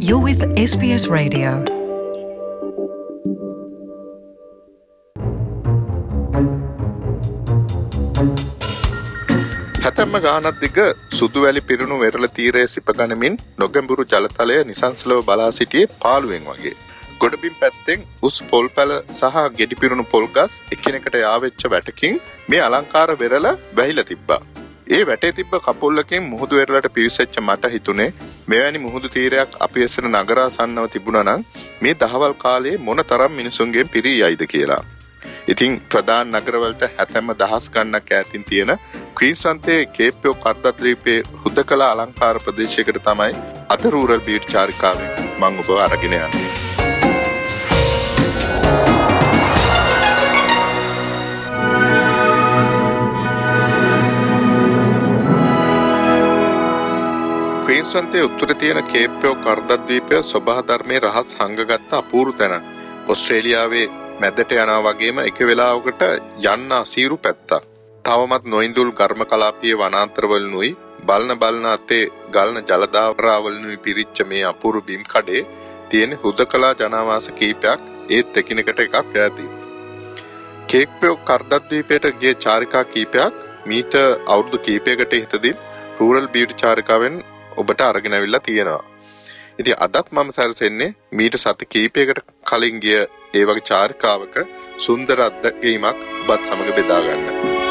You're with SBS Radio. හැතැම්ම ගානක් දිග සුදුවැලි පිරුණු වෙරළ තීරයේ සිපගනිමින් නොගැඹුරු ජලතලය නිසංසලව බලා සිටියේ පාළුවෙන් වගේ. ගොඩබිම් පැත්තෙන් උස් පොල් පැල සහ ගෙඩි පිරුණු පොල් ගස් එකිනෙකට යාවෙච්ච වැටකින් මේ අලංකාර වෙරළ වැහිලා තිබ්බා. ඒ වැටේ තිබ්බ කපොල්ලකින් මුහුදු වෙරළට පිවිසෙච්ච මට හිතුනේ මෙවැනි මුහුදු තීරයක් අපි එසෙන නගරාසන්නව තිබුණා නම් මේ දහවල් කාලේ මොන තරම් මිනිසුන්ගෙන් පිරී යයිද කියලා. ඉතින් ප්‍රධාන නගරවලට හැතැම්ම දහස් ගණනක් ඈතින් තියෙන ක්වීන්ස්ලන්තයේ කේප්යෝ කර්දද්වීපයේ හුදකලා අලංකාර ප්‍රදේශයකට තමයි අද රූරල් බීට් චාරිකාවෙන් මම ඔබව අරගෙන යන්නේ. ක්වීන්ස්ලන්තයේ උතුරේ තියෙන කේප්යෝ කර්දද්වීපය සබහා ධර්මයේ රහස් හංගගත්ත අපූර්ව තැන. ඕස්ට්‍රේලියාවේ මැදට යනවා වගේම එක වෙලාවකට යන්න අසීරු පැත්තක්. තවමත් නොඉඳුල් ඝර්ම කලාපීය වනාන්තරවලුයි බලන අතේ ගලන ජලධාරාවලුයි පිරිච්ච මේ අපූර්ව බිම් කඩේ තියෙන හුදකලා ජනාවාස කීපයක් ඒත් එකිනෙකට එකක් ඈතින්. කේප්යෝ කර්දද්වීපයට ගිය චාරිකා කීපයක් මීට අවුරුදු කීපයකට ඉහතදී රූරල් බියුටි චාරිකාවෙන් ඔබට අරගෙන අවිල්ලා තියෙනවා. ඉතින් අදත් මම සැරසෙන්නේ මීට සති කීපයකට කලින් ගිය ඒ වගේ චාරිකාවක සුන්දර අත්දැකීමක් ඔබත් සමග බෙදා ගන්න.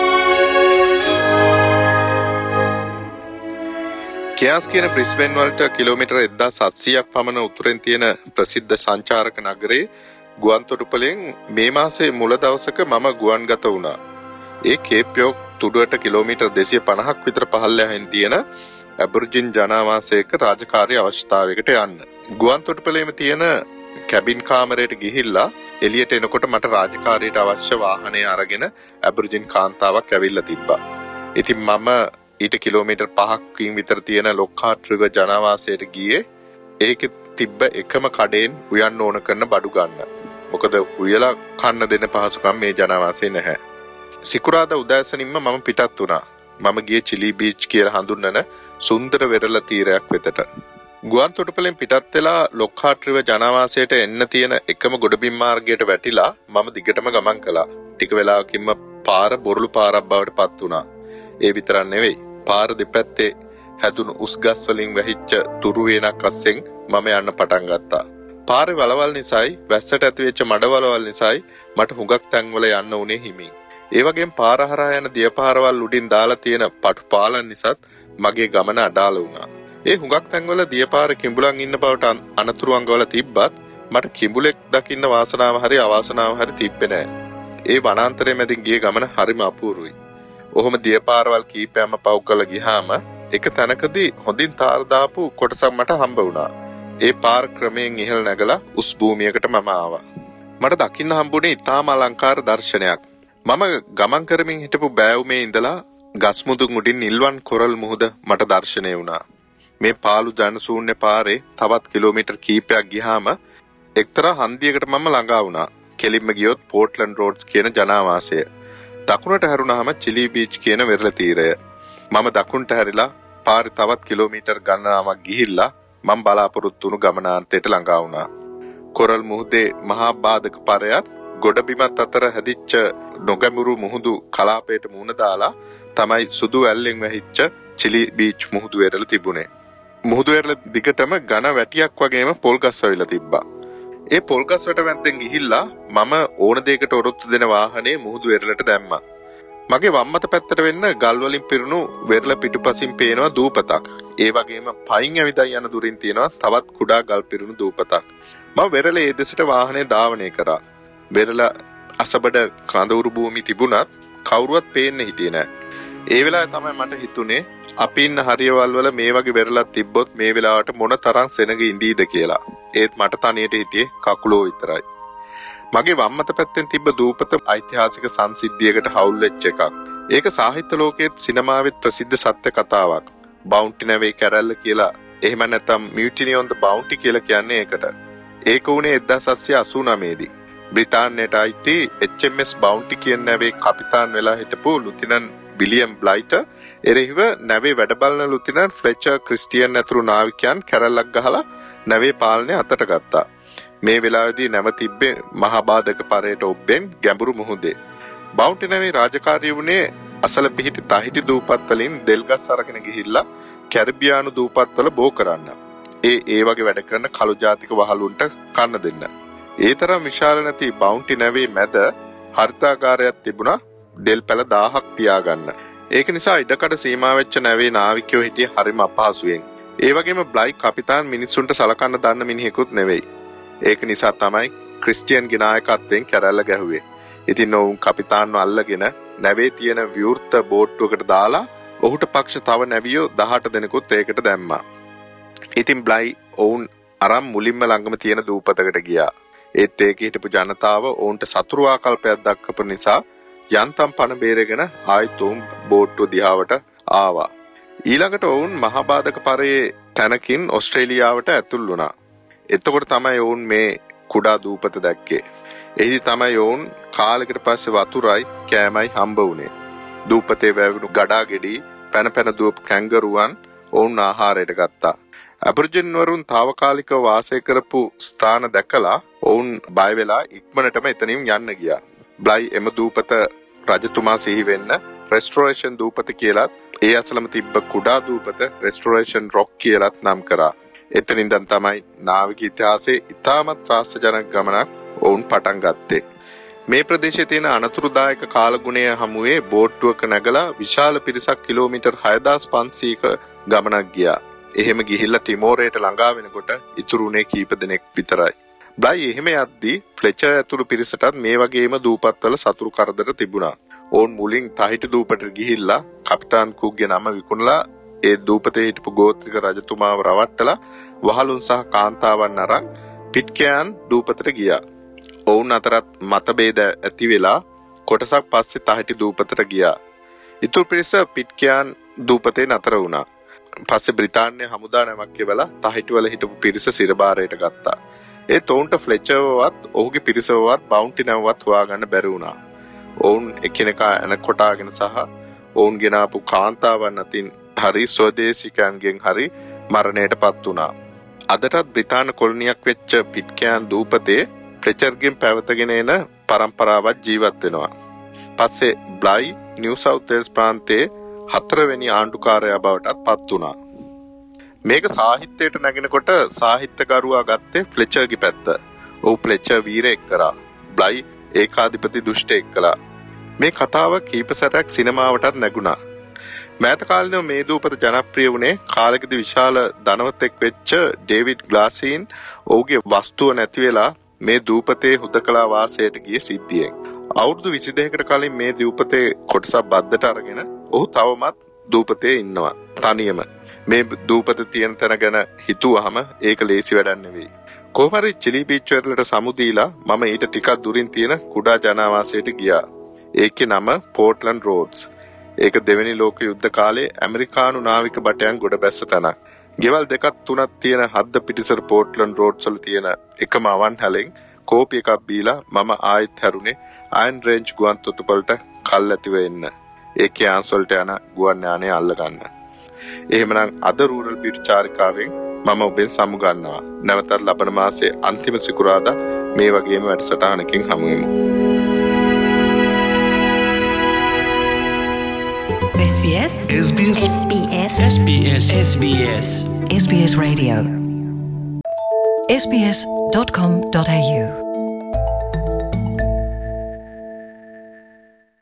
කෑස් කියන බ්‍රිස්බේන් වලට කිලෝමීටර් 1700ක් පමණ උතුරෙන් තියෙන ප්‍රසිද්ධ සංචාරක නගරේ ගුවන්තොටුපළෙන් මේ මාසයේ මුල දවසක මම ගුවන්ගත වුණා. ඒ කේප්යෝ තුඩුවට කිලෝමීටර් 250ක් විතර පහළෙන් තියෙන ඇබර්ජින් ජනාවාසයක රාජකාරී අවශ්‍යතාවයකට යන්න. ගුවන්තොටුපළේම තියෙන කැබින් කාමරයට ගිහිල්ලා එළියට එනකොට මට රාජකාරියට අවශ්‍ය වාහනය අරගෙන ඇබර්ජින් කාන්තාවක් ඇවිල්ලා තිබ්බා. ඉතින් මම ඊට කිලෝමීටර් 5කින් විතර තියෙන ලොක්හාට් රිවර් ජනාවාසයට ගියේ ඒකෙ තිබ්බ එකම කඩෙන් උයන්න ඕන කරන බඩු ගන්න. මොකද උයලා කන්න දෙන්න පහසුකම් මේ ජනාවාසයේ නැහැ. සිකුරාදා උදෑසනින්ම මම පිටත් වුණා. මම ගියේ චිලි බීච් කියලා හඳුන්වන සුන්දර වෙරළ තීරයක් වෙතට. ගුවන්තොටුපළෙන් පිටත් වෙලා ලොක්හාට් රිවර් ජනාවාසයට එන්න තියෙන එකම ගොඩබිම් මාර්ගයට වැටිලා මම දිගටම ගමන් කළා. ටික වෙලාවකින්ම පාර බොරළු පාරක් බවට පත් වුණා. ඒ විතරක් නෙවෙයි. පාර දෙපැත්තේ හැදුණු උස් ගස් වලින් වැහිච්ච තුරු වේනක් අස්සෙන් මම යන්න පටන් ගත්තා. පාරේ වලවල් නිසායි වැස්සට ඇතිවෙච්ච මඩවලවල් නිසායි මට හුඟක් තැන්වල යන්න උනේ හිමින්. ඒ වගේම පාර හරහා යන දියපාරවල් උඩින් දාලා තියෙන පටු පාලන් නිසාත් මගේ ගමන අඩාල වුණා. ඒ හුඟක් තැන්වල දියපාර කිඹුලන් ඉන්න බවට අනතුරු අංගවල තිබ්බත් මට කිඹුලෙක් දකින්න වාසනාව හරි අවාසනාව හරි තිබ්බේ නැහැ. ඒ වනාන්තරයේ මැදින් ගිය ගමන හරිම අපූර්වයි. ඔහොම දියපාරවල් කීපයක්ම පව් කරලා ගියාම එක තැනකදී හොඳින් තාර දාපු කොටසක් මට හම්බ වුණා. ඒ පාර ක්‍රමයෙන් ඉහළ නැගලා උස් භූමියකට මම ආවා. මට දකින්න හම්බුනේ ඉතාම අලංකාර දර්ශනයක්. මම ගමන් කරමින් හිටපු බෑවුමේ ඉඳලා ගස්මුදුන් උඩින් නිල්වන් කොරල් මුහුද මට දැర్శණය වුණා. මේ පාළු ජනශූන්‍ය පාරේ තවත් කිලෝමීටර් කීපයක් ගියාම එක්තරා හන්දියකට මම ළඟා වුණා. කෙලින්ම ගියොත් පෝර්ට්ලන්ඩ් රෝඩ්ස් කියන ජනාවාසය. දකුණට හැරුණාම චිලි බීච් කියන වෙරළ තීරය. මම දකුණට හැරිලා පාරේ තවත් කිලෝමීටර් ගණනාවක් ගිහිල්ලා මම බලාපොරොත්තු වුණු ගමනාන්තයට ළඟා වුණා. කොරල් මුහුදේ මහා බාධක පරයත් ගොඩබිමත් අතර හැදිච්ච නොගැඹුරු මුහුදු කලාපයට මුහුණ දාලා තමයි සුදු ඇල්ලෙන් වැහිච්ච චිලි බීච් මුහුදු වෙරළ තිබුණේ. මුහුදු වෙරළ දිගටම ඝන වැටියක් වගේම පොල් ගස් වැවිලා තිබ්බා. ඒ පොල් ගස් වලට වැන්දෙන් ගිහිල්ලා මම ඕන දෙයකට ඔරොත්තු දෙන වාහනේ මුහුදු වෙරළට දැම්මා. මගේ වම්මත පැත්තට වෙන්න ගල් වලින් පිරුණු වෙරළ පිටුපසින් පේනවා දූපතක්. ඒ වගේම පයින් ඇවිදා යන දුරින් තියෙනවා තවත් කුඩා ගල් පිරුණු දූපතක්. මම වෙරළේ ඒ දෙසට වාහනේ ධාවනය කරා. වෙරළ අසබඩ කඳවුරු භූමි තිබුණත් කවුරුවත් පේන්නේ හිටියේ නැහැ. ඒ වෙලාවේ තමයි මට හිතුනේ අපි ඉන්න හරියවල් වල මේ වගේ වෙරළක් තිබ්බොත් මේ වෙලාවට මොන තරම් සෙනග ඉඳීද කියලා. ඒත් මට තනියට හිටියේ කකුලෝ විතරයි. මගේ වම්මත පැත්තෙන් තිබ්බ දූපත ඓතිහාසික සංසිද්ධියකට හවුල් වෙච්ච එකක්. ඒක සාහිත්‍ය ලෝකයේත් සිනමාවෙත් ප්‍රසිද්ධ සත්‍ය කතාවක්. බවුන්ටි නැවේ කැරැල්ල කියලා. එහෙම නැත්නම් මියුටිනි ඔන් ද බවුන්ටි කියලා කියන්නේ ඒකට. ඒක උනේ 1789 දී. බ්‍රිතාන්‍යයට අයිති HMS බවුන්ටි කියන නැවේ කපිතාන් වෙලා හිටපු ලුතිනන් විලියම් බ්ලයිටර් එරෙහිව නැවේ වැඩ බලන ලුතිනන් ෆ්ලෙචර් ක්‍රිස්ටියන් ඇතුළු නාවිකයන් කැරැල්ලක් ගහලා නැවේ පාලනය අතට ගත්තා. මේ වෙලාවේදී නැව තිබ්බේ මහා බාධක පරයට ඔබ්බෙන් ගැඹුරු මුහුදේ. බවුන්ටි නැවේ රාජකාරිය වුණේ අසල පිහිටි තහිටි දූපත් වලින් දෙල්ගස් අරගෙන ගිහිල්ලා කැරිබියානු දූපත්වල බෝ කරන්න. ඒ වගේ වැඩ කරන කළු ජාතික වහලුන්ට කන්න දෙන්න. ඒ තරම් විශාල නැති බවුන්ටි නැවේ මැද හරිතාගාරයක් තිබුණා දෙල් පැල 1000ක් තියාගන්න. ඒක නිසා ඉඩකඩ සීමා වෙච්ච නැවේ නාවිකයෝ හිටියේ හරිම අපහසුයෙන්. ඒ වගේම බ්ලයි කපිතාන් මිනිස්සුන්ට සලකන්න දන්න මිනිහෙකුත් නෙවෙයි. ඒක නිසා තමයි ක්‍රිස්ටියන්ගේ නායකත්වයෙන් කැරැල්ල ගැහුවේ. ඉතින් ඔවුන් කපිතාන්ව අල්ලගෙන නැවේ තියෙන විවෘත බෝට්ටුවකට දාලා ඔහුට පක්ෂ තව නැවියෝ 18 දෙනෙකුත් ඒකට දැම්මා. ඉතින් බ්ලයි ඔවුන් අරන් මුලින්ම ළඟම තියෙන දූපතකට ගියා. ඒත් ඒකේ හිටපු ජනතාව ඔවුන්ට සතුරු ආකල්පයක් දක්වපු නිසා යන්තම් පණ බේරගෙන ආයෙත් ඔවුන් බෝට්ටුව දිහාවට ආවා. ඊළඟට ඔවුන් මහා බාධක පරයේ තැනකින් ඕස්ට්‍රේලියාවට ඇතුල් වුණා. එතකොට තමයි ඔවුන් මේ කුඩා දූපත දැක්කේ. එහිදී තමයි ඔවුන් කාලෙකට පස්සේ වතුරයි කෑමයි හම්බ වුණේ. දූපතේ වැවෙනු ගඩා ගෙඩි පැන පැන දුවපු කැංගරුවන් ඔවුන් ආහාරයට ගත්තා. ඇබර්ජින් වරුන් తాවකාලිකව වාසය කරපු ස්ථාන දැකලා ඔවුන් බය වෙලා ඉක්මනටම එතනින් යන්න ගියා. බ්ලයි එම දූපත රජතුමා සිහි වෙන්න රෙස්ටොරේෂන් දූපත කියලාත් ඒ අසලම තිබ්බ කුඩා දූපත රෙස්ටොරේෂන් රොක් කියලාත් නම් කරා. එතනින් දැන් තමයි නාවික ඉතිහාසයේ ඉතාමත් ත්‍රාසජනක ගමනක් ඔවුන් පටන් ගත්තේ. මේ ප්‍රදේශයේ තියෙන අනතුරුදායක කාලගුණය හමුවේ බෝට්ටුවක නැගලා විශාල පිරිසක් කිලෝමීටර් 6500ක ගමනක් ගියා. එහෙම ගිහිල්ලා ටිමෝරේට ළඟා වෙනකොට ඉතුරුනේ කීප දෙනෙක් විතරයි. බ්ලයි එහෙම යද්දී ෆ්ලෙචර් ඇතුළු පිරිසටත් මේ වගේම දූපත්වල සතුරු කරදර තිබුණා. ඔවුන් මුලින් තහිටි දූපතට ගිහිල්ලා කපිතාන් කුක්ගේ නම විකුණලා ඒ දූපතේ හිටපු ගෝත්‍රික රජතුමාව රවට්ටලා වහලුන් සහ කාන්තාවන් අරන් පිට්කෑන් දූපතට ගියා. ඔවුන් අතරත් මතභේද ඇති වෙලා කොටසක් පස්සේ තහිටි දූපතට ගියා. ඉතුරු පිරිස පිට්කෑන් දූපතේ නතර වුණා. පස්සේ බ්‍රිතාන්‍ය හමුදා නැමක් එවලා තහිටිවල හිටපු පිරිස සිරබාරයට ගත්තා. ඒත් ඔවුන්ට ෆ්ලෙචර්වත් ඔහුගේ පිරිසවත් බවුන්ටි නැවවත් හොයාගන්න බැරි වුණා. ඔවුන් එකිනෙකා එන කොටාගෙන සහ ඔවුන් ගෙනාපු කාන්තාවන් අතින් හරි ස්වදේශිකයන්ගෙන් හරි මරණයට පත් වුණා. අදටත් බ්‍රිතාන්‍ය කොලොනියක් වෙච්ච පිට්කෑන් දූපතේ ෆ්ලෙචර්ගෙන් පැවතගෙන එන පරම්පරාවක් ජීවත් වෙනවා. පස්සේ බ්ලයි නිව් සවුත් වේල්ස් ප්‍රාන්තයේ 4 වෙනි ආණ්ඩුකාරයා බවටත් පත් වුණා. මේක සාහිත්‍යයට නැගෙනකොට සාහිත්‍යකරුවා ගත්තේ ෆ්ලෙචර්ගේ පැත්ත. ඔහු ෆ්ලෙචර් වීරයෙක් කරා. බ්ලයි ඒකාධිපති දුෂ්ටයෙක් කළා. මේ කතාව කීප සැරයක් සිනමාවටත් නැගුණා. මෑත කාලේ මේ දූපත ජනප්‍රිය වුණේ කාලෙකදී විශාල ධනවතෙක් වෙච්ච ඩේවිඩ් ග්ලාසීන් ඔහුගේ වස්තුව නැති වෙලා මේ දූපතේ හුදකලා වාසයට ගිය සිද්ධියෙන්. අවුරුදු 22කට කලින් මේ දූපතේ කොටසක් බද්දට අරගෙන ඔහු තවමත් දූපතේ ඉන්නවා තනියම. මේ දූපත තියෙන තැන ගැන හිතුවහම ඒක ලේසි වැඩක් නෙවෙයි. කොහොම හරි චිලි බීච් වලට සමු දීලා මම ඊට ටිකක් දුරින් තියෙන කුඩා ජනාවාසයට ගියා. ඒකේ නම පෝර්ට්ලන්ඩ් රෝඩ්ස්. ඒක දෙවෙනි ලෝක යුද්ධ කාලේ ඇමරිකානු නාවික බටයන් ගොඩ බැස්ස තැනක්. ගෙවල් දෙකක් තුනක් තියෙන හද්ද පිටිසර පෝර්ට්ලන්ඩ් රෝඩ්ස් වල තියෙන එකම අවන්හලෙන් කෝපි එකක් බීලා මම ආයෙත් හැරුණේ අයන් රේන්ජ් ගුවන් තොටුපළට කල් ඇතිව එන්න. ඒකේ ආන්සල්ට යන ගුවන් යානය අල්ල ගන්න. එහෙමනම් අද රූරල් බීට් චාරිකාවෙන් මම ඔබෙන් සමු ගන්නවා. නැවතත් ලබන මාසයේ අන්තිම සිකුරාදා මේ වගේම වැඩසටහනකින් හමු වෙමු. SBS SBS Radio SBS.com.au